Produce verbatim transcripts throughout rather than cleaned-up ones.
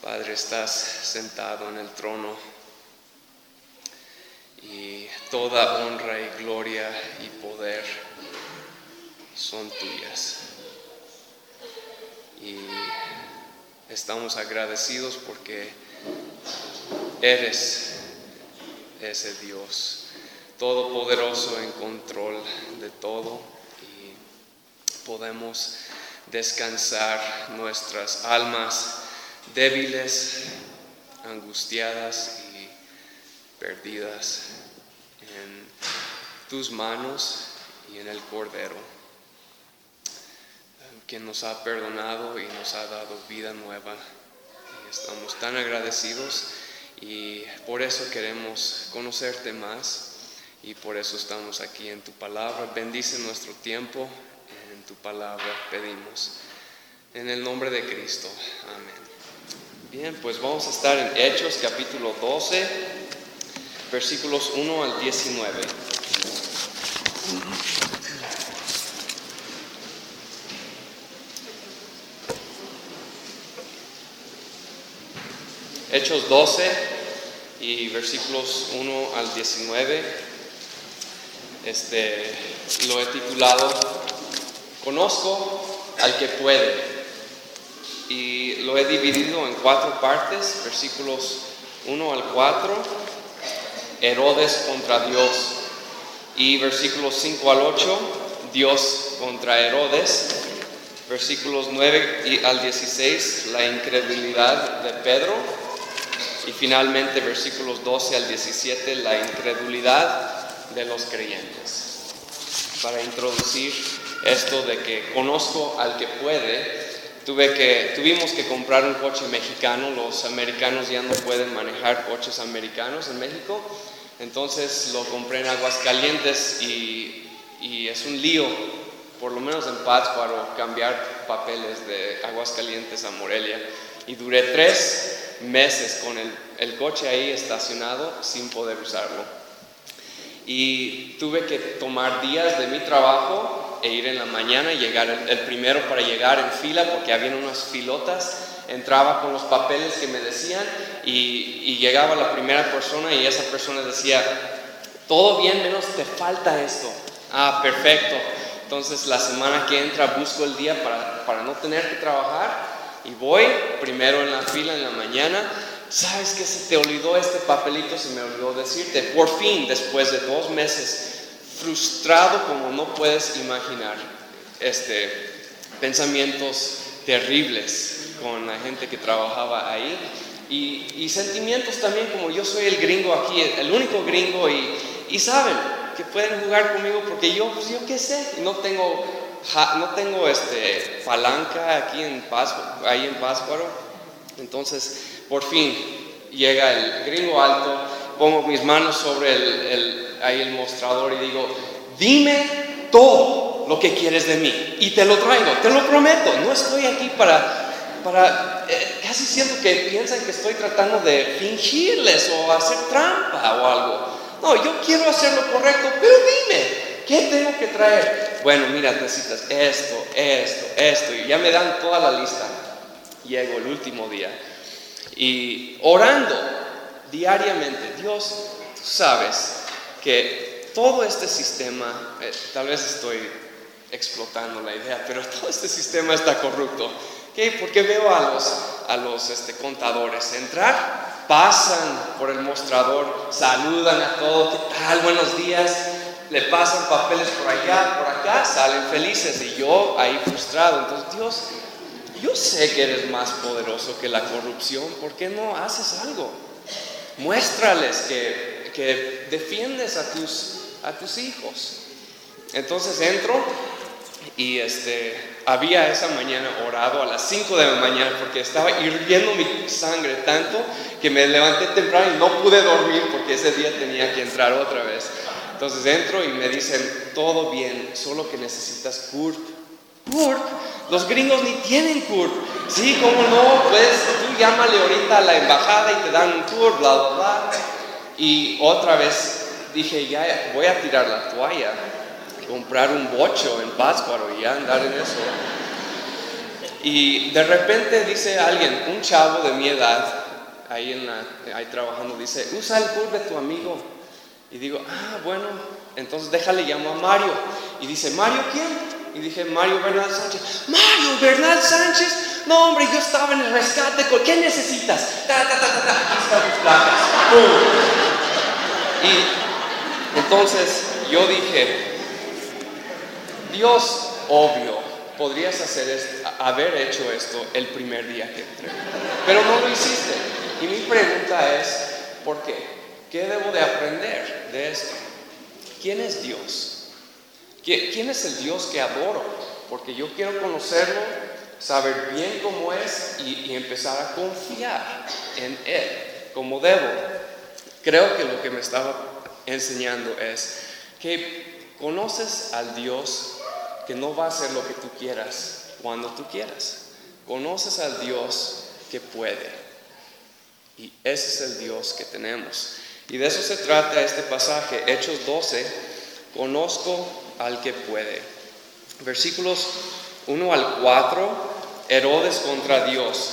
Padre, estás sentado en el trono y toda honra y gloria y poder son tuyas. Y estamos agradecidos porque eres ese Dios todopoderoso, en control de todo, y podemos descansar nuestras almas débiles, angustiadas y perdidas en tus manos y en el Cordero, quien nos ha perdonado y nos ha dado vida nueva. Y estamos tan agradecidos y por eso queremos conocerte más y por eso estamos aquí en tu palabra. Bendice nuestro tiempo, en tu palabra pedimos, en el nombre de Cristo, amén. Bien, pues vamos a estar en Hechos capítulo doce, versículos uno al diecinueve. Hechos doce y versículos uno al diecinueve. Este, lo he titulado Conozco al que puede, y lo he dividido en cuatro partes. Versículos uno al cuatro, Herodes contra Dios, y versículos cinco al ocho, Dios contra Herodes. Versículos nueve al dieciséis, la incredulidad de Pedro. Y finalmente versículos doce al diecisiete, la incredulidad de los creyentes. Para introducir esto de que conozco al que puede, tuve que, tuvimos que comprar un coche mexicano. Los americanos ya no pueden manejar coches americanos en México. Entonces lo compré en Aguascalientes y, y es un lío, por lo menos en Pátzcuaro, cambiar papeles de Aguascalientes a Morelia. Y duré tres meses con el, el coche ahí estacionado sin poder usarlo. Y tuve que tomar días de mi trabajo e ir en la mañana y llegar el, el primero para llegar en fila, porque había unas filotas. Entraba con los papeles que me decían y, y llegaba la primera persona y esa persona decía: todo bien, menos te falta esto. Ah, perfecto. Entonces la semana que entra busco el día para, para no tener que trabajar. Y voy primero en la fila en la mañana. ¿Sabes qué? Se te olvidó este papelito, se me olvidó decirte. Por fin, después de dos meses, frustrado como no puedes imaginar, este, pensamientos terribles con la gente que trabajaba ahí. Y, y sentimientos también, como yo soy el gringo aquí, el único gringo, y, y saben que pueden jugar conmigo porque yo, pues yo qué sé, no tengo... No tengo este, palanca aquí en Pátzcuaro, ahí en Pátzcuaro. Entonces, por fin llega el gringo alto, pongo mis manos sobre el, el, ahí el mostrador y digo: dime todo lo que quieres de mí y te lo traigo, te lo prometo. No estoy aquí para, para eh, casi siento que piensan que estoy tratando de fingirles o hacer trampa o algo. No, yo quiero hacer lo correcto, pero dime, ¿qué tengo que traer? Bueno, mira, necesitas esto, esto, esto, y ya me dan toda la lista. Llego el último día y orando diariamente: Dios, tú sabes que todo este sistema, eh, tal vez estoy explotando la idea, pero todo este sistema está corrupto. ¿Qué? Porque veo a los, a los este, contadores entrar, pasan por el mostrador, saludan a todos: ¿qué tal? Buenos días. Le pasan papeles por allá, por acá, salen felices, y yo ahí frustrado. Entonces, Dios, yo sé que eres más poderoso que la corrupción. ¿Por qué no haces algo? Muéstrales que, que defiendes a tus, a tus hijos. Entonces entro y este, había esa mañana orado a las cinco de la mañana porque estaba hirviendo mi sangre tanto que me levanté temprano y no pude dormir porque ese día tenía que entrar otra vez. Entonces entro y me dicen: todo bien, solo que necesitas C U R P. C U R P, los gringos ni tienen C U R P. Sí, cómo no, pues tú llámale ahorita a la embajada y te dan un C U R P, bla, bla, bla. Y otra vez dije: ya voy a tirar la toalla, comprar un bocho en Pátzcuaro y ya andar en eso. Y de repente dice alguien, un chavo de mi edad, ahí, en la, ahí trabajando, dice, usa el pool de tu amigo. Y digo, ah, bueno, entonces déjale, llamo a Mario. Y dice, ¿Mario quién? Y dije, Mario Bernal Sánchez. ¿Mario Bernal Sánchez? No, hombre, yo estaba en el rescate. ¿Qué necesitas? Ta, ta, ta, ta, ta. Aquí están tus placas. ¡Pum! Y entonces yo dije, Dios, obvio, podrías hacer esto, haber hecho esto el primer día que entré, pero no lo hiciste. Y mi pregunta es, ¿por qué? ¿Qué debo de aprender de esto? ¿Quién es Dios? ¿Quién es el Dios que adoro? Porque yo quiero conocerlo, saber bien cómo es y, y empezar a confiar en Él como debo. Creo que lo que me estaba enseñando es que conoces al Dios que no va a hacer lo que tú quieras cuando tú quieras. Conoces al Dios que puede. Y ese es el Dios que tenemos. Y de eso se trata este pasaje, Hechos doce. Conozco al que puede. Versículos uno al cuatro, Herodes contra Dios.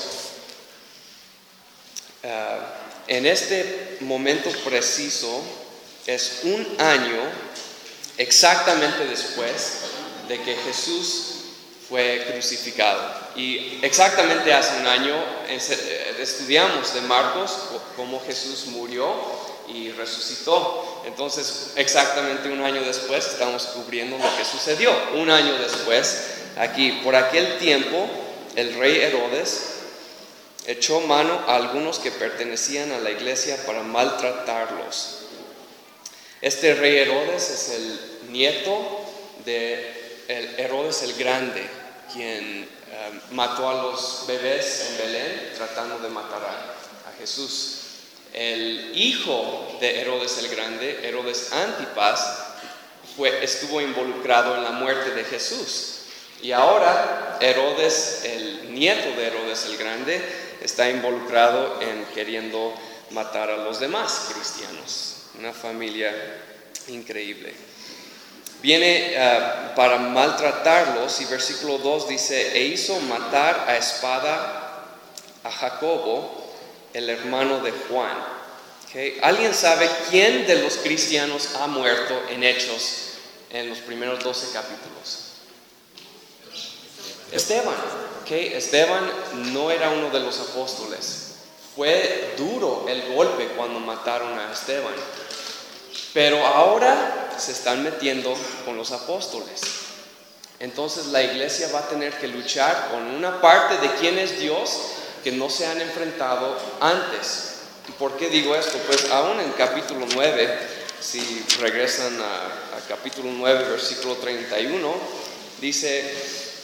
Uh, en este momento preciso, es un año exactamente después de que Jesús fue crucificado. Y exactamente hace un año estudiamos de Marcos cómo Jesús murió y resucitó. Entonces, exactamente un año después estamos cubriendo lo que sucedió. Un año después, aquí, por aquel tiempo, el rey Herodes echó mano a algunos que pertenecían a la iglesia para maltratarlos. Este rey Herodes es el nieto de el Herodes el Grande, quien uh, mató a los bebés en Belén tratando de matar a, a Jesús. El hijo de Herodes el Grande, Herodes Antipas, fue, estuvo involucrado en la muerte de Jesús. Y ahora Herodes, el nieto de Herodes el Grande, está involucrado en queriendo matar a los demás cristianos. Una familia increíble. Viene uh, para maltratarlos, y versículo dos dice, e hizo matar a espada a Jacobo, el hermano de Juan. ¿Okay? ¿Alguien sabe quién de los cristianos ha muerto en Hechos en los primeros doce capítulos? Esteban. ¿Okay? Esteban no era uno de los apóstoles. Fue duro el golpe cuando mataron a Esteban. Pero ahora se están metiendo con los apóstoles. Entonces la iglesia va a tener que luchar con una parte de quién es Dios que no se han enfrentado antes. ¿Por qué digo esto? Pues aún en capítulo nueve, si regresan a, a capítulo nueve, versículo treinta y uno, dice,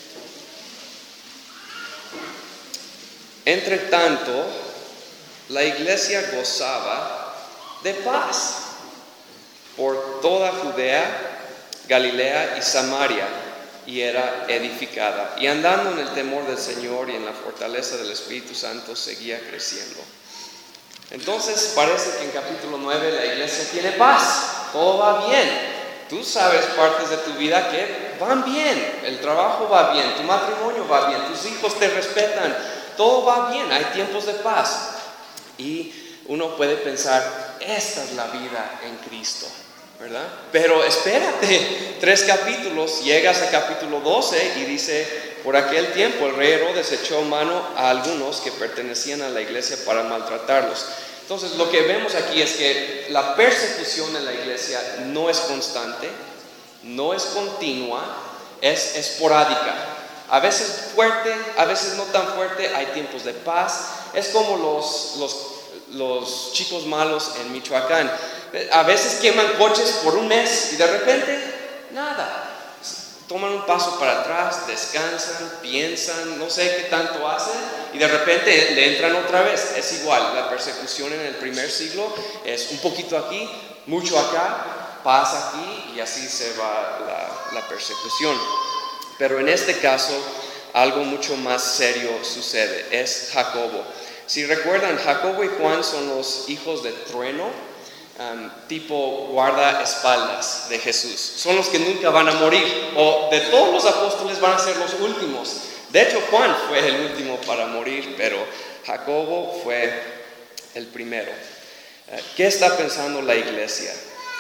entre tanto, la iglesia gozaba de paz por toda Judea, Galilea y Samaria, y era edificada. Y andando en el temor del Señor y en la fortaleza del Espíritu Santo, seguía creciendo. Entonces parece que en capítulo nueve la iglesia tiene paz, todo va bien. Tú sabes partes de tu vida que van bien, el trabajo va bien, tu matrimonio va bien, tus hijos te respetan, todo va bien, hay tiempos de paz. Y uno puede pensar, esta es la vida en Cristo, ¿verdad? Pero espérate, tres capítulos, llegas a capítulo doce y dice, por aquel tiempo el rey Herodes echó mano a algunos que pertenecían a la iglesia para maltratarlos. Entonces lo que vemos aquí es que la persecución en la iglesia no es constante, no es continua, es esporádica. A veces fuerte, a veces no tan fuerte, hay tiempos de paz. Es como los, los, los chicos malos en Michoacán. A veces queman coches por un mes y de repente, nada. Toman un paso para atrás, descansan, piensan, no sé qué tanto hacen y de repente le entran otra vez. Es igual, la persecución en el primer siglo es un poquito aquí, mucho acá, paz aquí y así se va la, la persecución. Pero en este caso, algo mucho más serio sucede, es Jacobo. Si recuerdan, Jacobo y Juan son los hijos de trueno. Um, tipo guardaespaldas de Jesús, son los que nunca van a morir, o de todos los apóstoles van a ser los últimos, De hecho, Juan fue el último para morir, pero Jacobo fue el primero. ¿Qué está pensando la iglesia?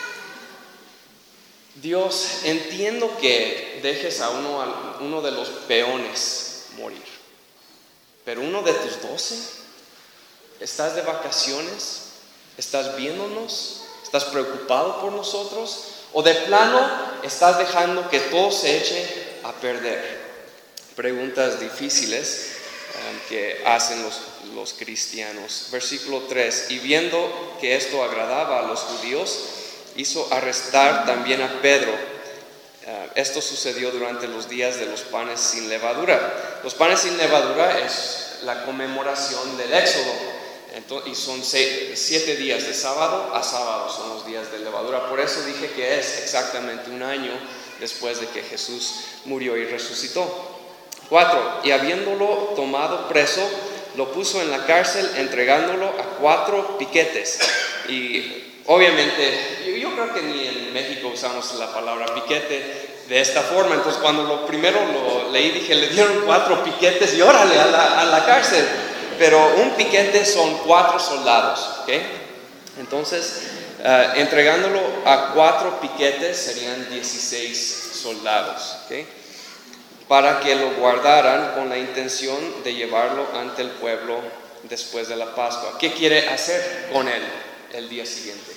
Dios, entiendo que dejes a uno, a uno de los peones morir, pero uno de tus doce, ¿estás de vacaciones? ¿Estás viéndonos? ¿Estás preocupado por nosotros? ¿O de plano estás dejando que todo se eche a perder? Preguntas difíciles um, que hacen los, los cristianos. Versículo tres, y viendo que esto agradaba a los judíos, hizo arrestar también a Pedro. Uh, esto sucedió durante los días de los panes sin levadura. Los panes sin levadura es la conmemoración del Éxodo. Entonces, y son seis, siete días, de sábado a sábado son los días de levadura. Por eso dije que es exactamente un año después de que Jesús murió y resucitó. Cuatro, y habiéndolo tomado preso, lo puso en la cárcel, entregándolo a cuatro piquetes. Y obviamente, yo, yo creo que ni en México usamos la palabra piquete de esta forma. Entonces, cuando lo primero lo leí, dije, le dieron cuatro piquetes y órale a la, a la cárcel. Pero un piquete son cuatro soldados, ¿ok? Entonces, uh, entregándolo a cuatro piquetes serían dieciséis soldados, ¿ok? Para que lo guardaran con la intención de llevarlo ante el pueblo después de la Pascua. ¿Qué quiere hacer con él el día siguiente?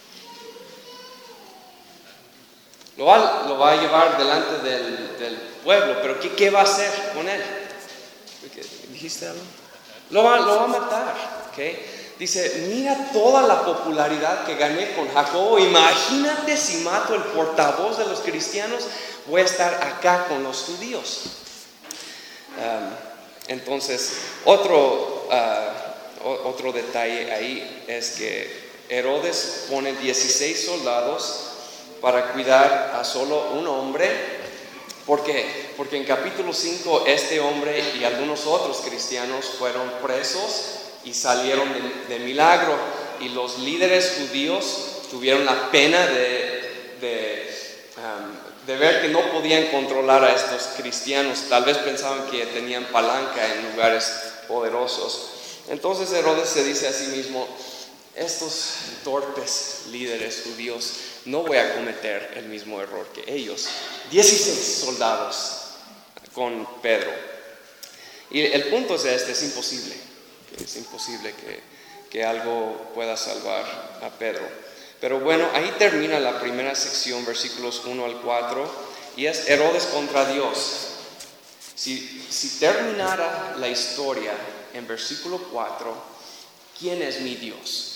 Lo va, lo va a llevar delante del, del pueblo, pero ¿qué, ¿qué va a hacer con él? ¿Dijiste algo? Lo va, lo va a matar, ¿ok? Dice, mira toda la popularidad que gané con Jacobo. Imagínate si mato el portavoz de los cristianos, voy a estar acá con los judíos. Um, entonces, otro, uh, otro detalle ahí es que Herodes pone dieciséis soldados para cuidar a solo un hombre. ¿Por qué? Porque en capítulo cinco este hombre y algunos otros cristianos fueron presos y salieron de, de milagro, y los líderes judíos tuvieron la pena de, de, um, de ver que no podían controlar a estos cristianos. Tal vez pensaban que tenían palanca en lugares poderosos. Entonces Herodes se dice a sí mismo, estos torpes líderes judíos, no voy a cometer el mismo error que ellos. dieciséis soldados con Pedro. Y el punto es este, es imposible. Es imposible que, que algo pueda salvar a Pedro. Pero bueno, ahí termina la primera sección, versículos uno al cuatro, y es Herodes contra Dios. Si, si terminara la historia en versículo cuatro, ¿quién es mi Dios?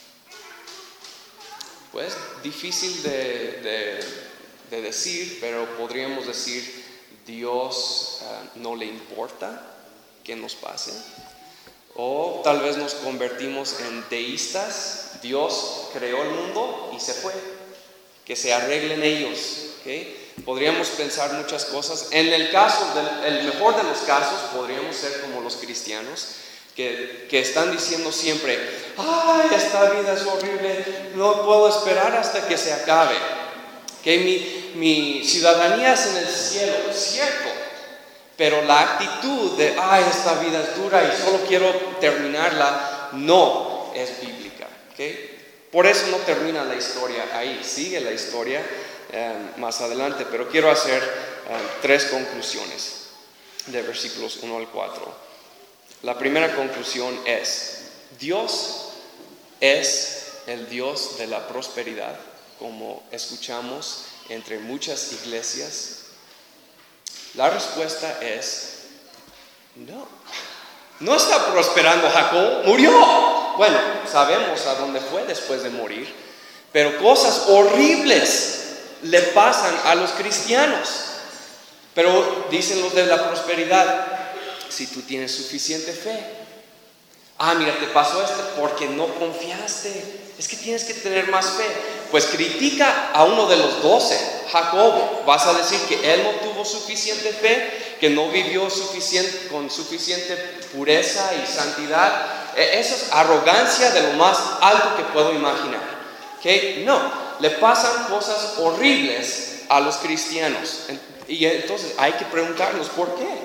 Pues difícil de, de, de decir, pero podríamos decir, Dios uh, no le importa que nos pase. O tal vez nos convertimos en deístas. Dios creó el mundo y se fue, que se arreglen ellos, ¿okay? Podríamos pensar muchas cosas. En el caso, del, el mejor de los casos, podríamos ser como los cristianos, que, que están diciendo siempre, ay, esta vida es horrible, no puedo esperar hasta que se acabe, que mi, mi ciudadanía es en el cielo, es cierto, pero la actitud de, ay, esta vida es dura y solo quiero terminarla, no es bíblica, ¿okay? Por eso no termina la historia ahí, sigue la historia eh, más adelante, pero quiero hacer eh, tres conclusiones de versículos uno al cuatro. La primera conclusión es, Dios es el Dios de la prosperidad, como escuchamos entre muchas iglesias. La respuesta es, no. No está prosperando Jacob, murió. Bueno, sabemos a dónde fue después de morir, pero cosas horribles le pasan a los cristianos. Pero dicen los de la prosperidad, si tú tienes suficiente fe. Ah, mira, te pasó esto porque no confiaste. Es que tienes que tener más fe. Pues critica a uno de los doce, Jacobo. Vas a decir que él no tuvo suficiente fe, que no vivió suficiente, con suficiente pureza y santidad. Eso es arrogancia de lo más alto que puedo imaginar. ¿Okay? No, le pasan cosas horribles a los cristianos. Y entonces hay que preguntarnos, ¿por qué?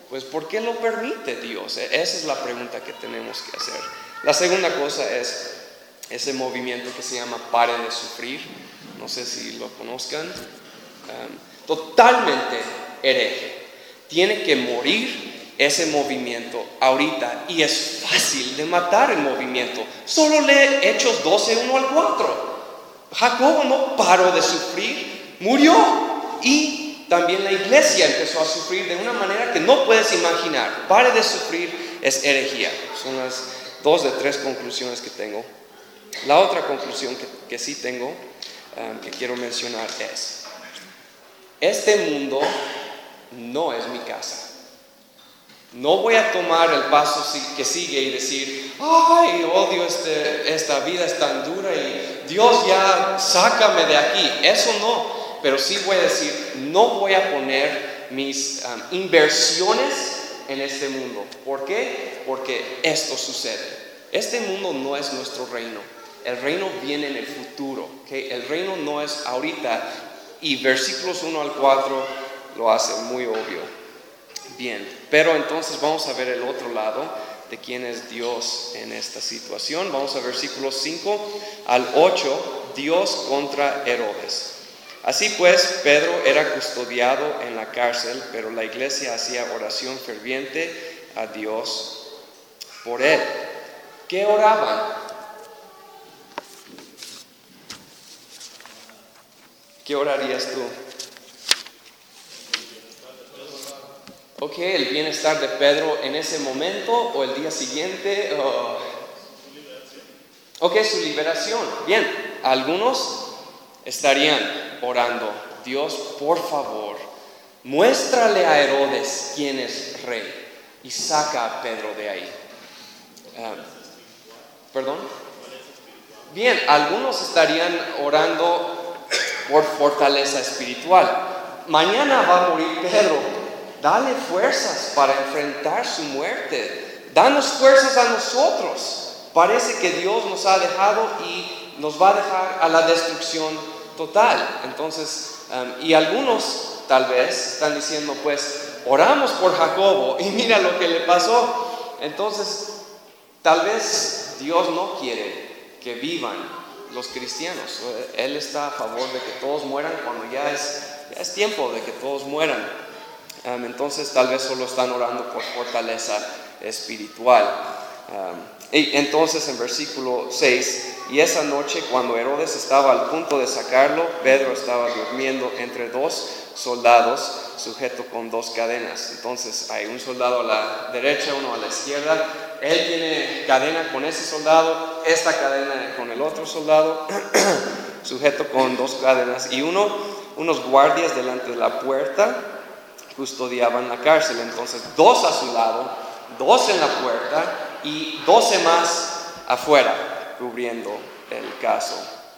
Pues ¿por qué lo permite Dios? Esa es la pregunta que tenemos que hacer. La segunda cosa es ese movimiento que se llama Pare de Sufrir. No sé si lo conozcan. Um, totalmente hereje. Tiene que morir ese movimiento ahorita, y es fácil de matar el movimiento. Solo lee Hechos doce, uno al cuatro. Jacobo no paró de sufrir, murió, y también la iglesia empezó a sufrir de una manera que no puedes imaginar. Pare de sufrir es herejía. Son las dos de tres conclusiones que tengo. La otra conclusión que, que sí tengo, um, que quiero mencionar es: este mundo no es mi casa. No voy a tomar el paso que sigue y decir, ay, odio este, esta vida es tan dura y Dios ya sácame de aquí. Eso no, pero sí voy a decir, no voy a poner mis um, inversiones en este mundo. ¿Por qué? Porque esto sucede. Este mundo no es nuestro reino. El reino viene en el futuro, ¿okay? El reino no es ahorita, y versículos uno al cuatro lo hace muy obvio. Bien, pero entonces vamos a ver el otro lado de quién es Dios en esta situación. Vamos a versículos cinco al ocho, Dios contra Herodes. Así pues, Pedro era custodiado en la cárcel, pero la iglesia hacía oración ferviente a Dios por él. ¿Qué oraban? ¿Qué orarías tú? Ok, el bienestar de Pedro en ese momento o el día siguiente. Oh. Ok, su liberación. Bien, algunos estarían orando, Dios, por favor, muéstrale a Herodes quién es rey y saca a Pedro de ahí. Uh, ¿Perdón? Bien, algunos estarían orando por fortaleza espiritual. Mañana va a morir Pedro. Dale fuerzas para enfrentar su muerte. Danos fuerzas a nosotros. Parece que Dios nos ha dejado y nos va a dejar a la destrucción total. Entonces, um, y algunos tal vez están diciendo, pues, oramos por Jacobo y mira lo que le pasó. Entonces, tal vez Dios no quiere que vivan los cristianos. Él está a favor de que todos mueran cuando ya es, ya es tiempo de que todos mueran. Um, entonces tal vez solo están orando por fortaleza espiritual. Um, y entonces en versículo seis, y esa noche cuando Herodes estaba al punto de sacarlo, Pedro estaba durmiendo entre dos soldados, sujeto con dos cadenas. Entonces hay un soldado a la derecha, uno a la izquierda. Él tiene cadena con ese soldado, esta cadena con el otro soldado, sujeto con dos cadenas, y uno, unos guardias delante de la puerta custodiaban la cárcel. Entonces dos a su lado, dos en la puerta y doce más afuera cubriendo el caso.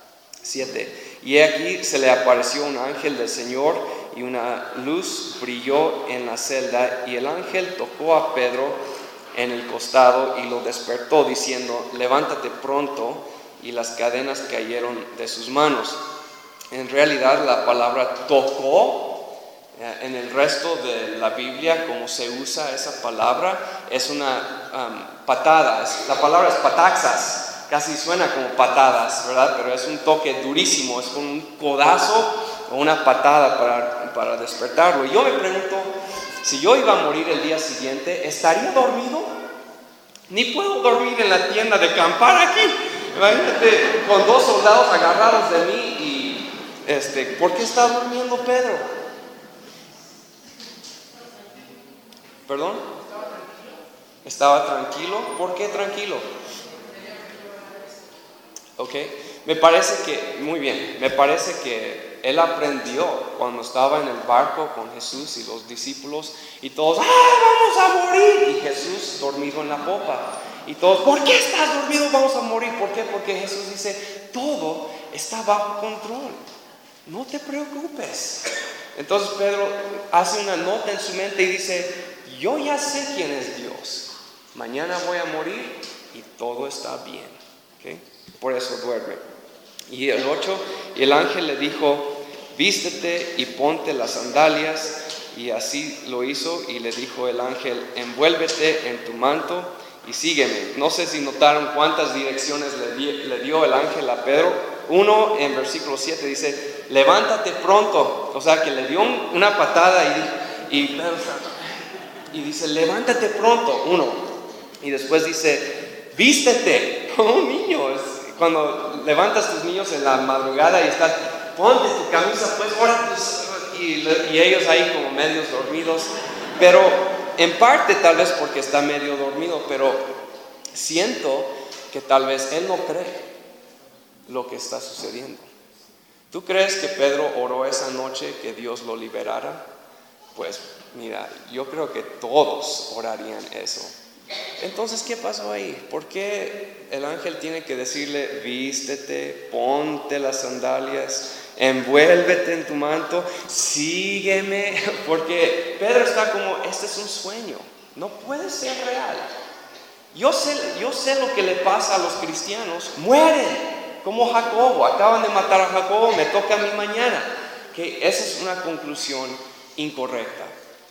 Siete. Y aquí se le apareció un ángel del Señor y una luz brilló en la celda, y el ángel tocó a Pedro en el costado y lo despertó diciendo, levántate pronto, y las cadenas cayeron de sus manos. En realidad la palabra tocó en el resto de la Biblia, como se usa esa palabra, es una um, patada. Es, la palabra es pataxas, casi suena como patadas, ¿verdad? Pero es un toque durísimo, es como un codazo o una patada para, para despertarlo. Y yo me pregunto, si yo iba a morir el día siguiente, ¿estaría dormido? Ni puedo dormir en la tienda de acampar aquí. Imagínate, con dos soldados agarrados de mí y, este, ¿por qué está durmiendo Pedro? ¿Perdón? ¿Estaba tranquilo? ¿Por qué tranquilo? Ok, me parece que, muy bien, me parece que él aprendió cuando estaba en el barco con Jesús y los discípulos y todos, ¡ah, vamos a morir! Y Jesús dormido en la popa. Y todos, ¿por qué estás dormido? Vamos a morir. ¿Por qué? Porque Jesús dice, todo está bajo control. No te preocupes. Entonces Pedro hace una nota en su mente y dice, yo ya sé quién es Dios. Mañana voy a morir y todo está bien. ¿Okay? Por eso duerme. Y el ocho, y el ángel le dijo, vístete y ponte las sandalias. Y así lo hizo, y le dijo el ángel: envuélvete en tu manto y sígueme. No sé si notaron cuántas direcciones le, di, le dio el ángel a Pedro. Uno, en versículo siete dice: levántate pronto. O sea que le dio un, una patada y, y Pedro y dice: levántate pronto. Uno. Y después dice: vístete como un niño. Es cuando levantas tus niños en la madrugada y estás: ponte tu camisa, pues ahora pues, y, y ellos ahí como medios dormidos. Pero en parte tal vez porque está medio dormido, pero siento que tal vez él no cree lo que está sucediendo. ¿Tú crees que Pedro oró esa noche que Dios lo liberara? Pues mira, yo creo que todos orarían eso. Entonces, ¿qué pasó ahí? ¿Por qué el ángel tiene que decirle: vístete, ponte las sandalias, envuélvete en tu manto, sígueme? Porque Pedro está como: este es un sueño, no puede ser real. Yo sé, yo sé lo que le pasa a los cristianos: mueren. Como Jacobo, acaban de matar a Jacobo, me toca a mí mañana. Que esa es una conclusión incorrecta.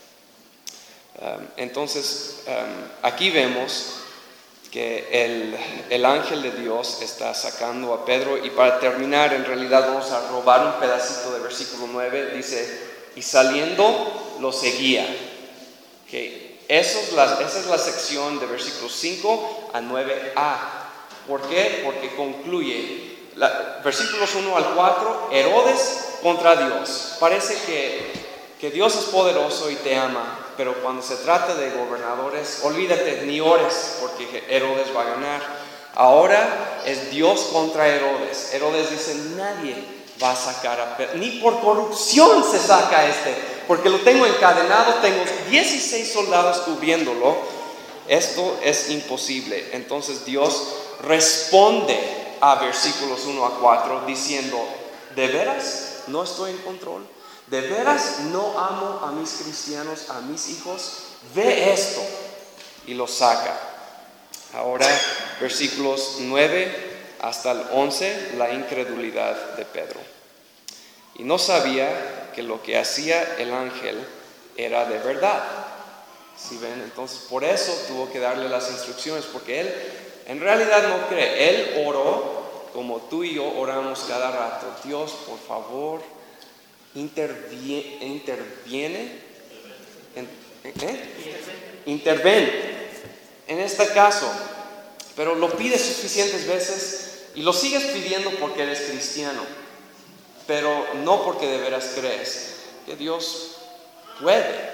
Um, entonces, um, aquí vemos que el, el ángel de Dios está sacando a Pedro. Y para terminar, en realidad vamos a robar un pedacito de versículo nueve. Dice: y saliendo lo seguía. Okay. Eso es la, esa es la sección de versículos cinco a nueve a. ¿Por qué? Porque concluye la, versículos uno al cuatro, Herodes contra Dios. Parece que, que Dios es poderoso y te ama, pero cuando se trata de gobernadores, olvídate, ni ores, porque Herodes va a ganar. Ahora es Dios contra Herodes. Herodes dice: nadie va a sacar a Pedro, ni por corrupción se saca a este, porque lo tengo encadenado, tengo dieciséis soldados cubriéndolo. Esto es imposible. Entonces Dios responde a versículos uno a cuatro diciendo: ¿de veras no estoy en control? ¿De veras no amo a mis cristianos, a mis hijos? Ve esto. Y lo saca. Ahora versículos nueve hasta el once, la incredulidad de Pedro. Y no sabía que lo que hacía el ángel era de verdad. ¿Sí ven? Entonces por eso tuvo que darle las instrucciones, porque él en realidad no cree. Él oró como tú y yo oramos cada rato: Dios, por favor, interviene, interviene en, ¿eh? interven en este caso. Pero lo pides suficientes veces y lo sigues pidiendo porque eres cristiano, pero no porque de veras crees que Dios puede.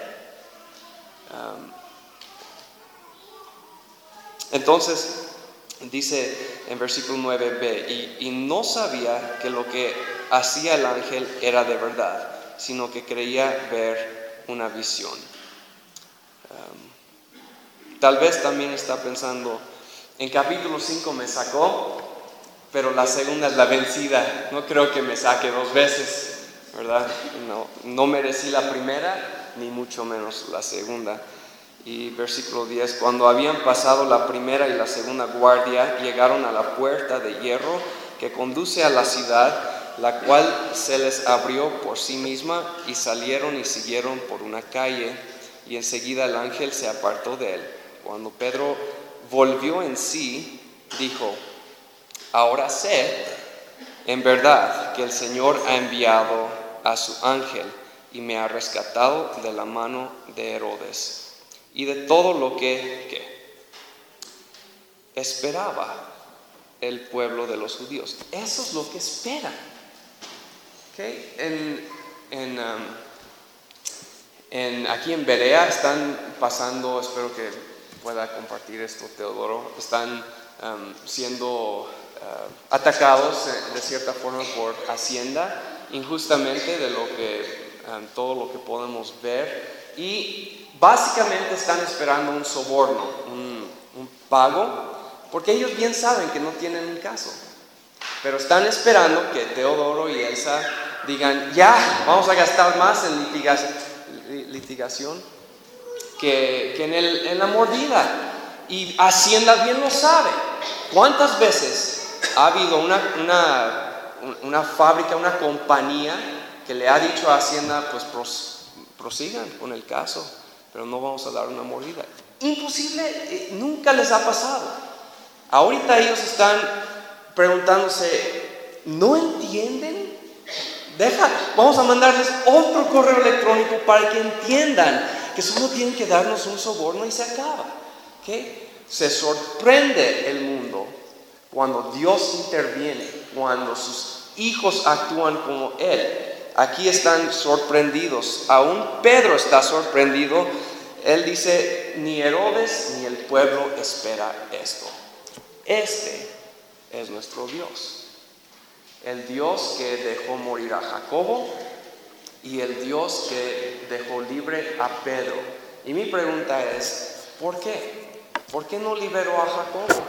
Um, entonces dice en versículo nueve b: y, y no sabía que lo que hacía el ángel era de verdad, sino que creía ver una visión. Um, tal vez también está pensando: en capítulo cinco me sacó, pero la segunda es la vencida, no creo que me saque dos veces, ¿verdad? No, no merecí la primera, ni mucho menos la segunda. Y versículo diez: cuando habían pasado la primera y la segunda guardia, llegaron a la puerta de hierro que conduce a la ciudad, la cual se les abrió por sí misma, y salieron y siguieron por una calle, y enseguida el ángel se apartó de él. Cuando Pedro volvió en sí, dijo: ahora sé en verdad que el Señor ha enviado a su ángel y me ha rescatado de la mano de Herodes y de todo lo que, que esperaba el pueblo de los judíos. Eso es lo que esperan. ¿Okay? En, en, um, en, aquí en Berea están pasando, espero que pueda compartir esto Teodoro, están um, siendo uh, atacados de cierta forma por Hacienda, injustamente, de lo que um, todo lo que podemos ver, y básicamente están esperando un soborno, un, un pago, porque ellos bien saben que no tienen un caso, pero están esperando que Teodoro y Elsa digan: ya, vamos a gastar más en litigación, litigación que, que en, el, en la mordida. Y Hacienda bien lo sabe. ¿Cuántas veces ha habido una, una, una fábrica, una compañía que le ha dicho a Hacienda: pues prosigan con el caso, pero no vamos a dar una mordida. Imposible, eh, nunca les ha pasado. Ahorita ellos están preguntándose, ¿no entienden? Deja, vamos a mandarles otro correo electrónico para que entiendan que solo tienen que darnos un soborno y se acaba. ¿Okay? Se sorprende el mundo cuando Dios interviene, cuando sus hijos actúan como Él. Aquí están sorprendidos, aún Pedro está sorprendido. Él dice, ni Herodes ni el pueblo espera esto. Este es nuestro Dios. El Dios que dejó morir a Jacobo y el Dios que dejó libre a Pedro. Y mi pregunta es, ¿por qué? ¿Por qué no liberó a Jacobo?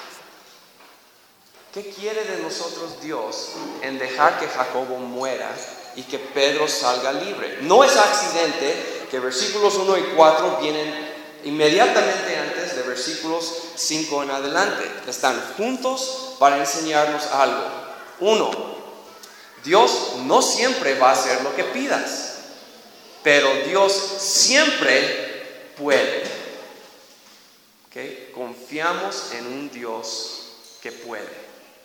¿Qué quiere de nosotros Dios en dejar que Jacobo muera y que Pedro salga libre? No es accidente que versículos uno y cuatro vienen inmediatamente antes de versículos cinco en adelante. Están juntos para enseñarnos algo. Uno, Dios no siempre va a hacer lo que pidas, pero Dios siempre puede. ¿Okay? Confiamos en un Dios que puede.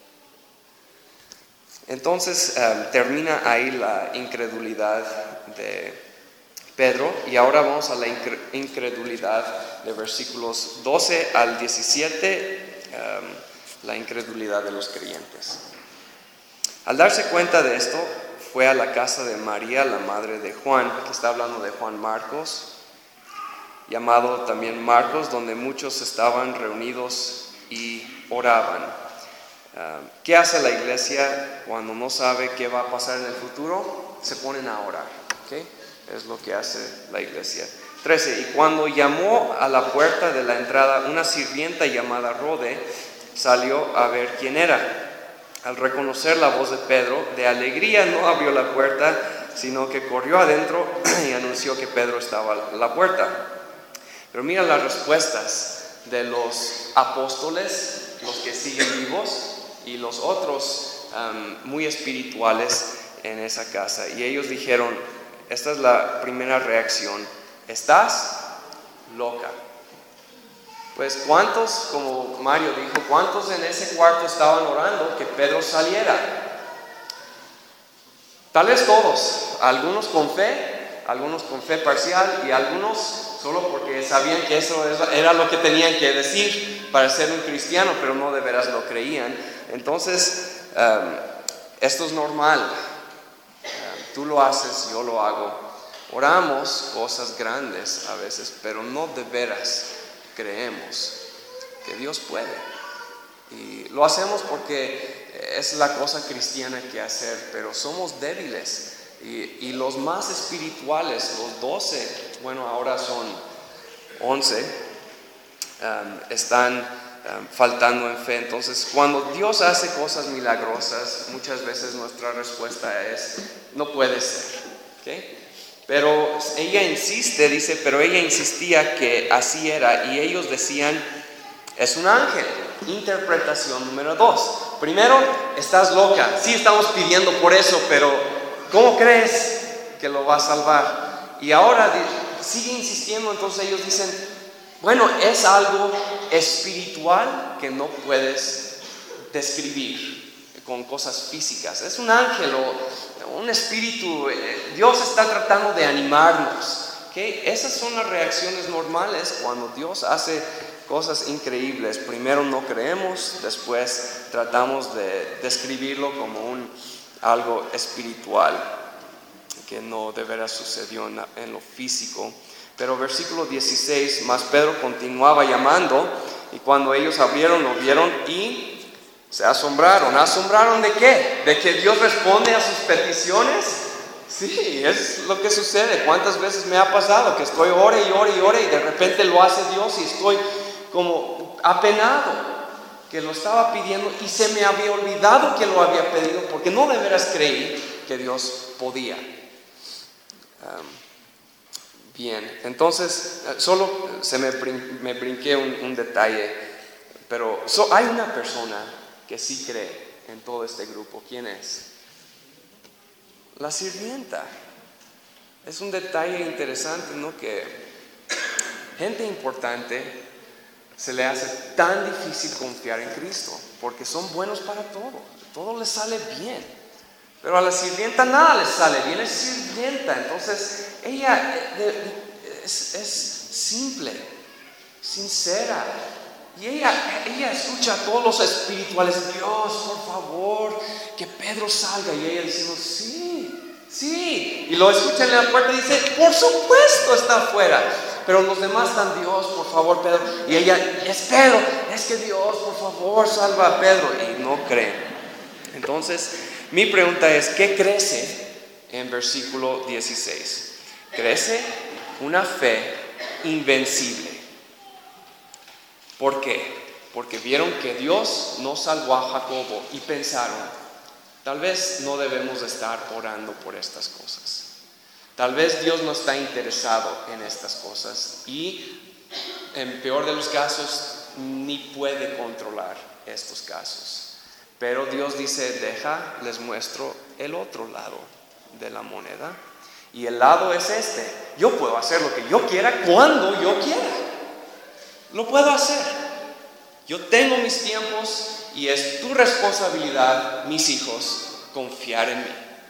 Entonces um, termina ahí la incredulidad de Pedro y ahora vamos a la incre- incredulidad de versículos doce al diecisiete, um, la incredulidad de los creyentes. Al darse cuenta de esto, fue a la casa de María, la madre de Juan, que está hablando de Juan Marcos, llamado también Marcos, donde muchos estaban reunidos y oraban. Uh, ¿Qué hace la iglesia cuando no sabe qué va a pasar en el futuro? Se ponen a orar. ¿Okay? Es lo que hace la iglesia. trece. Y cuando llamó a la puerta de la entrada, una sirvienta llamada Rode salió a ver quién era. Al reconocer la voz de Pedro, de alegría no abrió la puerta, sino que corrió adentro y anunció que Pedro estaba a la puerta. Pero mira las respuestas de los apóstoles, los que siguen vivos, y los otros um, muy espirituales en esa casa. Y ellos dijeron, esta es la primera reacción, ¿estás loca? Pues cuántos, como Mario dijo, cuántos en ese cuarto estaban orando que Pedro saliera. Tal vez todos, algunos con fe, algunos con fe parcial y algunos solo porque sabían que eso era lo que tenían que decir para ser un cristiano, pero no de veras lo creían. Entonces, um, esto es normal. Um, tú lo haces, yo lo hago. Oramos cosas grandes a veces, pero no de veras creemos que Dios puede. Y lo hacemos porque es la cosa cristiana que hacer, pero somos débiles. Y, y los más espirituales, los doce, bueno, ahora son once, um, están um, faltando en fe. Entonces, cuando Dios hace cosas milagrosas, muchas veces nuestra respuesta es, no puede ser. ¿Okay? Pero ella insiste, dice, pero ella insistía que así era, y ellos decían, es un ángel. Interpretación número dos. Primero, estás loca. Sí, estamos pidiendo por eso, pero ¿cómo crees que lo va a salvar? Y ahora sigue insistiendo, entonces ellos dicen, bueno, es algo espiritual que no puedes describir con cosas físicas. Es un ángel o un espíritu. Dios está tratando de animarnos. ¿Okay? Esas son las reacciones normales cuando Dios hace cosas increíbles. Primero no creemos, después tratamos de describirlo como un, algo espiritual que no de veras sucedió en, en lo físico. Pero versículo dieciséis, más Pedro continuaba llamando, y cuando ellos abrieron, lo vieron y se asombraron. ¿Asombraron de qué? ¿De que Dios responde a sus peticiones? Sí, es lo que sucede. ¿Cuántas veces me ha pasado que estoy ore y ore y ore y de repente lo hace Dios y estoy como apenado que lo estaba pidiendo y se me había olvidado que lo había pedido porque no de veras creí que Dios podía? Um, bien, entonces solo se me, brin- me brinqué un, un detalle, pero so, hay una persona que sí cree en todo este grupo. ¿Quién es? La sirvienta. Es un detalle interesante, ¿no? Que gente importante se le hace tan difícil confiar en Cristo, porque son buenos para todo, todo les sale bien. Pero a la sirvienta nada les sale bien, es sirvienta. Entonces ella es, es simple, sincera. Y ella, ella escucha a todos los espirituales: Dios, por favor, que Pedro salga. Y ella diciendo: sí, sí. Y lo escuchan en la puerta y dice: por supuesto, está afuera. Pero los demás están: Dios, por favor, Pedro. Y ella: es Pedro, es que Dios, por favor, salva a Pedro. Y no creen. Entonces, mi pregunta es: ¿qué crece en versículo dieciséis? Crece una fe invencible. ¿Por qué? Porque vieron que Dios no salvó a Jacobo y pensaron: tal vez no debemos estar orando por estas cosas. Tal vez Dios no está interesado en estas cosas y, en peor de los casos, ni puede controlar estos casos. Pero Dios dice: deja, les muestro el otro lado de la moneda. Y el lado es este: yo puedo hacer lo que yo quiera cuando yo quiera. Lo puedo hacer. Yo tengo mis tiempos y es tu responsabilidad, mis hijos, confiar en mí.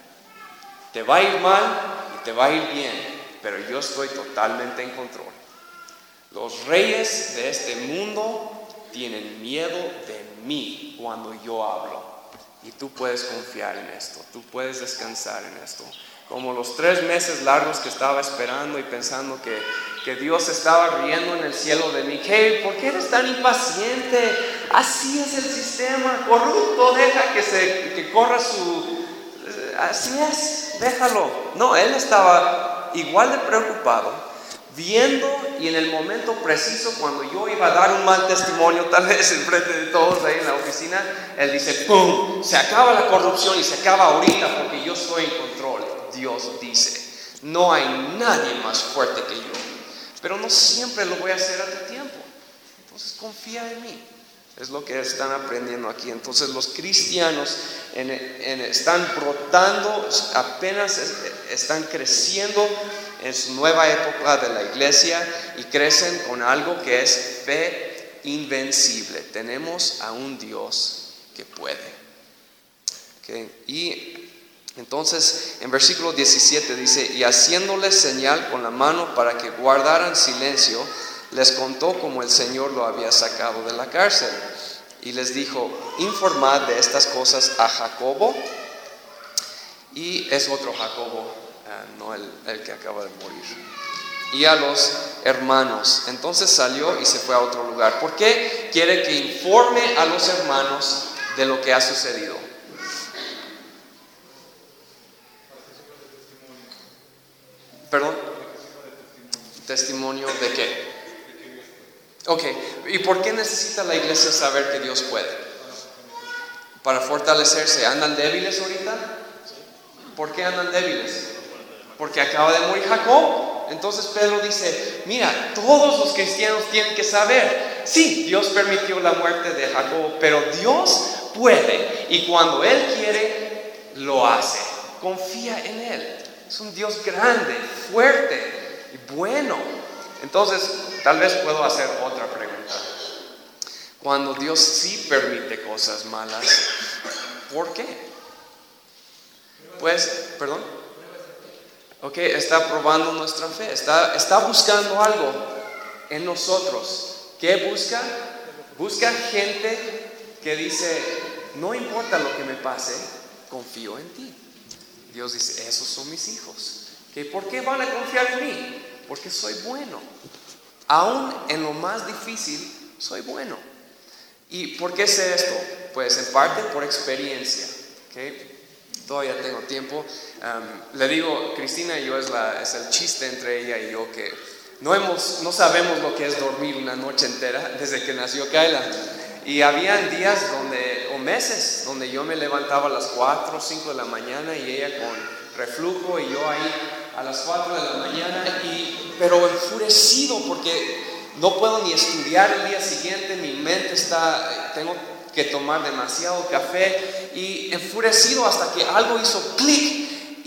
Te va a ir mal y te va a ir bien, pero yo estoy totalmente en control. Los reyes de este mundo tienen miedo de mí cuando yo hablo. Y tú puedes confiar en esto, tú puedes descansar en esto. Como los tres meses largos que estaba esperando y pensando que, que Dios estaba riendo en el cielo de mí. Hey, ¿por qué eres tan impaciente? Así es el sistema corrupto, deja que, se, que corra su... Así es, déjalo. No, él estaba igual de preocupado, viendo, y en el momento preciso cuando yo iba a dar un mal testimonio, tal vez en frente de todos ahí en la oficina, él dice: ¡pum! Se acaba la corrupción y se acaba ahorita porque yo estoy en control. Dios dice: no hay nadie más fuerte que yo, pero no siempre lo voy a hacer a tu tiempo. Entonces confía en mí. Es lo que están aprendiendo aquí. Entonces los cristianos en, en, están brotando, apenas están creciendo en su nueva época de la iglesia y crecen con algo que es fe invencible. Tenemos a un Dios que puede. Okay. Y entonces en versículo diecisiete dice: y haciéndoles señal con la mano para que guardaran silencio, les contó cómo el Señor lo había sacado de la cárcel. Y les dijo: informad de estas cosas a Jacobo. Y es otro Jacobo, uh, no el, el que acaba de morir. Y a los hermanos. Entonces salió y se fue a otro lugar. ¿Por qué? Quiere que informe a los hermanos de lo que ha sucedido. ¿Perdón? ¿Testimonio de qué? Ok, ¿y por qué necesita la iglesia saber que Dios puede? Para fortalecerse. ¿Andan débiles ahorita? ¿Por qué andan débiles? Porque acaba de morir Jacob. Entonces Pedro dice: mira, todos los cristianos tienen que saber. Sí, Dios permitió la muerte de Jacob, pero Dios puede, y cuando Él quiere, lo hace. Confía en Él. Es un Dios grande, fuerte y bueno. Entonces, tal vez puedo hacer otra pregunta. Cuando Dios sí permite cosas malas, ¿por qué? Pues, perdón. Ok, está probando nuestra fe. Está, está buscando algo en nosotros. ¿Qué busca? Busca gente que dice: no importa lo que me pase, confío en ti. Dios dice: esos son mis hijos. ¿Okay? ¿Por qué van a confiar en mí? Porque soy bueno. Aún en lo más difícil, soy bueno. ¿Y por qué sé esto? Pues en parte por experiencia. ¿Okay? Todavía tengo tiempo. Um, le digo, Cristina y yo, es, la, es el chiste entre ella y yo, que no, hemos, no sabemos lo que es dormir una noche entera desde que nació Kayla. Y habían días donde, o meses, donde yo me levantaba a las cuatro o cinco de la mañana y ella con reflujo y yo ahí a las cuatro de la mañana, y, pero enfurecido porque no puedo ni estudiar el día siguiente, mi mente está, tengo que tomar demasiado café, y enfurecido hasta que algo hizo clic y, y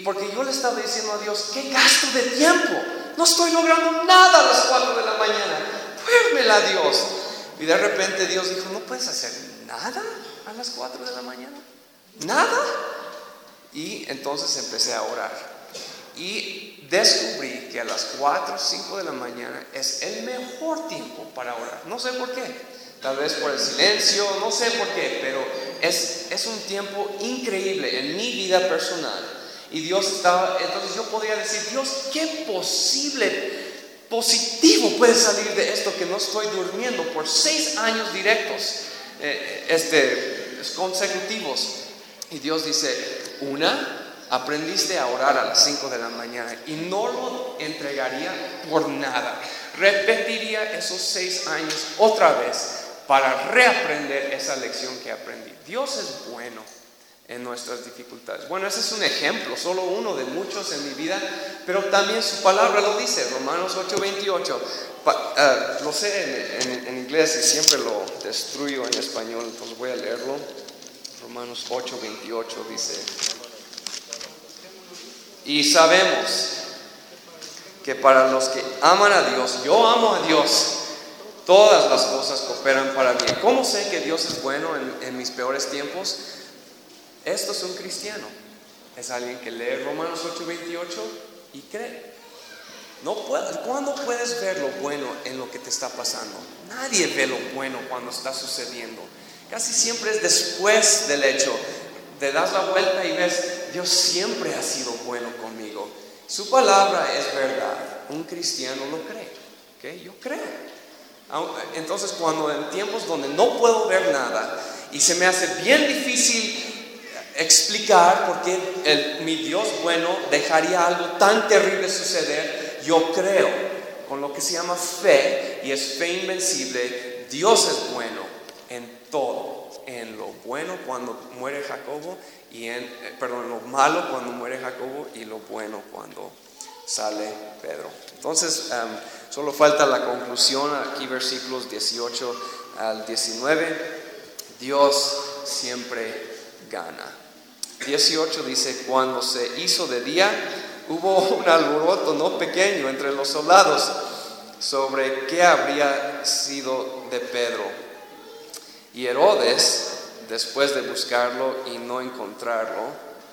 porque yo le estaba diciendo a Dios, ¿qué gasto de tiempo? No estoy logrando nada a las cuatro de la mañana. Duérmela, Dios. Y de repente Dios dijo, ¿no puedes hacer nada a las cuatro de la mañana? ¿Nada? Y entonces empecé a orar. Y descubrí que a las cuatro o cinco de la mañana es el mejor tiempo para orar. No sé por qué. Tal vez por el silencio, no sé por qué, pero es, es un tiempo increíble en mi vida personal. Y Dios estaba, entonces yo podría decir, Dios, ¿qué posible positivo puede salir de esto que no estoy durmiendo por seis años directos, eh, este, consecutivos? Y Dios dice, una, aprendiste a orar a las cinco de la mañana y no lo entregaría por nada. Repetiría esos seis años otra vez para reaprender esa lección que aprendí. Dios es bueno en nuestras dificultades. Bueno, ese es un ejemplo, solo uno de muchos en mi vida, pero también su palabra lo dice, Romanos ocho veintiocho. Pa, uh, lo sé en, en, en inglés y siempre lo destruyo en español, entonces voy a leerlo. Romanos ocho veintiocho dice, y sabemos que para los que aman a Dios, yo amo a Dios, todas las cosas cooperan para bien. ¿Cómo sé que Dios es bueno en, en mis peores tiempos? Esto es un cristiano, es alguien que lee Romanos ocho veintiocho y cree. No puede, ¿cuándo puedes ver lo bueno en lo que te está pasando? Nadie ve lo bueno cuando está sucediendo. Casi siempre es después del hecho. Te das la vuelta y ves, Dios siempre ha sido bueno conmigo. Su palabra es verdad. Un cristiano lo cree. ¿Okay? Yo creo. Entonces, cuando en tiempos donde no puedo ver nada y se me hace bien difícil explicar por qué el, mi Dios bueno dejaría algo tan terrible suceder, yo creo con lo que se llama fe, y es fe invencible. Dios es bueno en todo, en lo bueno cuando muere Jacobo y en, eh, perdón, lo malo cuando muere Jacobo y lo bueno cuando sale Pedro. Entonces um, solo falta la conclusión aquí, versículos dieciocho al diecinueve. Dios siempre gana. dieciocho dice, cuando se hizo de día, hubo un alboroto no pequeño entre los soldados sobre qué habría sido de Pedro. Y Herodes, después de buscarlo y no encontrarlo,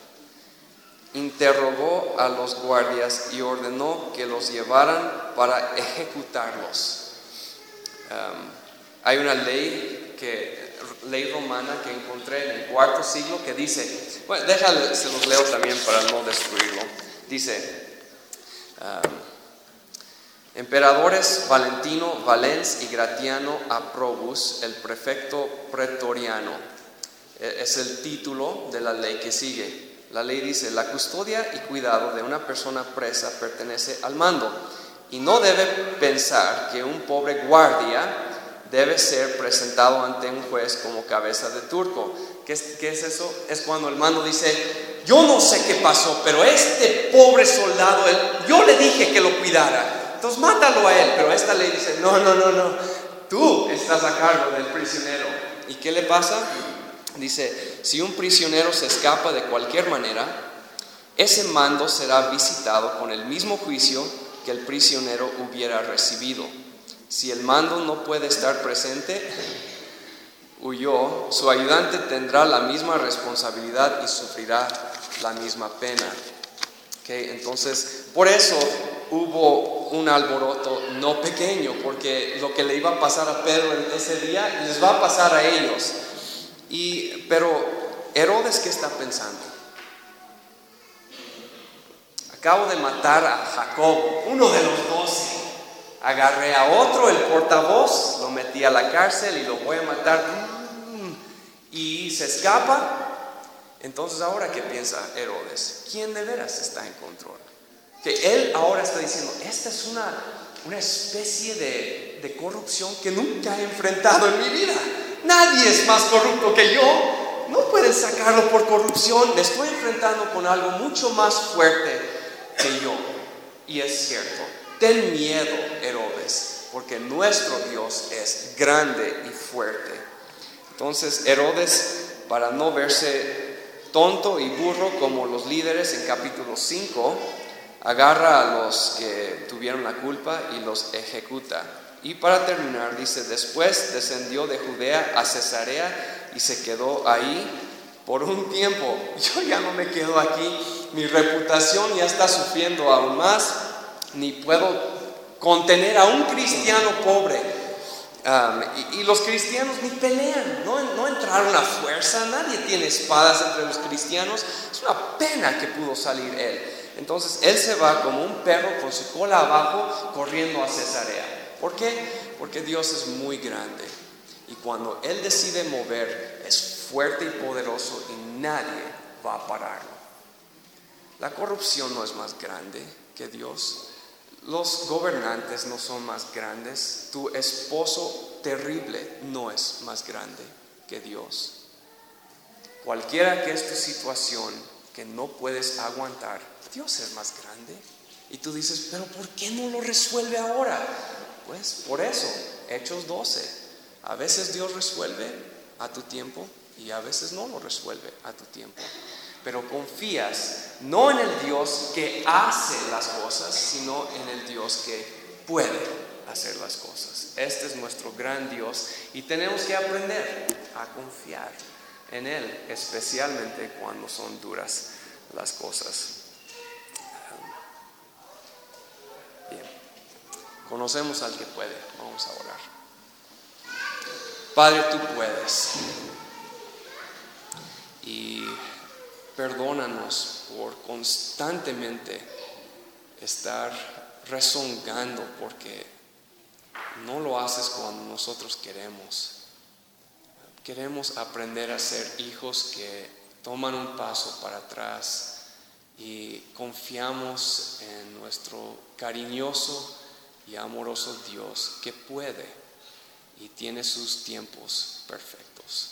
interrogó a los guardias y ordenó que los llevaran para ejecutarlos. Um, hay una ley que ley romana que encontré en el cuarto siglo que dice, bueno, déjale, se los leo también para no destruirlo. Dice, um, emperadores Valentino, Valens y Gratiano a Probus, el prefecto pretoriano. Es el título de la ley que sigue. La ley dice, la custodia y cuidado de una persona presa pertenece al mando, y no debe pensar que un pobre guardia debe ser presentado ante un juez como cabeza de turco. ¿Qué es, qué es eso? Es cuando el mando dice, yo no sé qué pasó, pero este pobre soldado, él, yo le dije que lo cuidara, entonces mátalo a él. Pero esta ley dice, no, no, no, no, tú estás a cargo del prisionero. ¿Y qué le pasa? Dice, si un prisionero se escapa de cualquier manera, ese mando será visitado con el mismo juicio que el prisionero hubiera recibido. Si el mando no puede estar presente, huyó, su ayudante tendrá la misma responsabilidad y sufrirá la misma pena. Okay, entonces, por eso hubo un alboroto no pequeño, porque lo que le iba a pasar a Pedro en ese día les va a pasar a ellos. Y, pero Herodes, ¿qué está pensando? Acabo de matar a Jacobo, uno de los doce. Agarré a otro, el portavoz, lo metí a la cárcel y lo voy a matar. Y se escapa. Entonces, ¿ahora qué piensa Herodes? ¿Quién de veras está en control? Que él ahora está diciendo, esta es una, una especie de, de corrupción que nunca he enfrentado en mi vida. Nadie es más corrupto que yo. No pueden sacarlo por corrupción. Le estoy enfrentando con algo mucho más fuerte que yo. Y es cierto. Ten miedo, Herodes, porque nuestro Dios es grande y fuerte. Entonces Herodes, para no verse tonto y burro como los líderes en capítulo cinco, agarra a los que tuvieron la culpa y los ejecuta. Y para terminar dice, después descendió de Judea a Cesarea y se quedó ahí por un tiempo. Yo ya no me quedo aquí, mi reputación ya está sufriendo aún más, ni puedo contener a un cristiano pobre. Um, y, y los cristianos ni pelean, no, no entraron a fuerza, nadie tiene espadas entre los cristianos. Es una pena que pudo salir él. Entonces él se va como un perro con su cola abajo corriendo a Cesarea. ¿Por qué? Porque Dios es muy grande y cuando él decide mover es fuerte y poderoso y nadie va a pararlo. La corrupción no es más grande que Dios. Los gobernantes no son más grandes. Tu esposo terrible no es más grande que Dios. Cualquiera que es tu situación que no puedes aguantar, Dios es más grande. Y tú dices, pero ¿por qué no lo resuelve ahora? Pues por eso, Hechos doce. A veces Dios resuelve a tu tiempo y a veces no lo resuelve a tu tiempo. Pero confías no en el Dios que hace las cosas, sino en el Dios que puede hacer las cosas. Este es nuestro gran Dios y tenemos que aprender a confiar en Él, especialmente cuando son duras las cosas. Bien, conocemos al que puede, vamos a orar. Padre, tú puedes. Y perdónanos por constantemente estar rezongando porque no lo haces cuando nosotros queremos. Queremos aprender a ser hijos que toman un paso para atrás y confiamos en nuestro cariñoso y amoroso Dios que puede y tiene sus tiempos perfectos.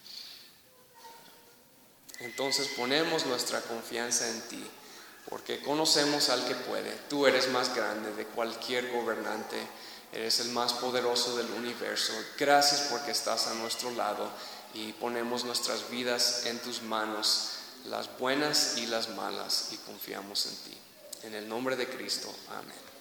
Entonces ponemos nuestra confianza en ti, porque conocemos al que puede. Tú eres más grande de cualquier gobernante, eres el más poderoso del universo. Gracias porque estás a nuestro lado y ponemos nuestras vidas en tus manos, las buenas y las malas, y confiamos en ti. En el nombre de Cristo, amén.